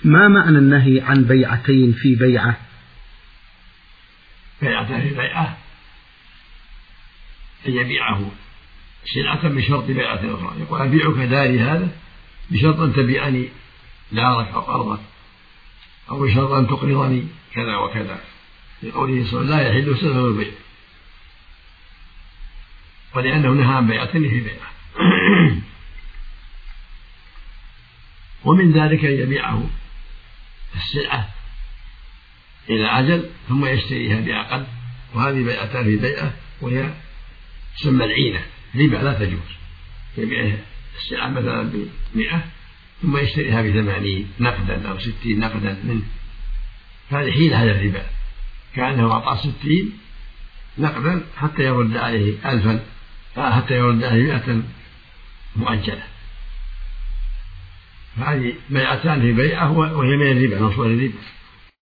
ما معنى النهي عن بيعتين في بيعة؟ بيعتان في بيعة أن يبيعه سلعة بشرط بيعة أخرى، يقول أبيعك داري هذا بشرط أن تبيعني دارك أو أرضك، أو بشرط أن تقرضني كذا وكذا، لقوله صلى الله عليه وسلم لا يحل سلف البيع، ولأنه نهى عن بيعتين في بيعة. ومن ذلك أن يبيعه السلعة إلى أجل ثم يشتريها بعقد، وهذه بيعتان في بيعة، وهي تسمى العينة، ربا لا تجوز. يبيع السلعة مثلا ب100 ثم يشتريها ب80 نقدا أو 60 نقدا منه، هذه حيلة على الربا، كأنه أعطى 60 نقدا حتى يرد عليه 1000، حتى يرد عليه 100 مؤجلة. هذه بيعتان في بيعة وهي من الربا، نصوص الربا.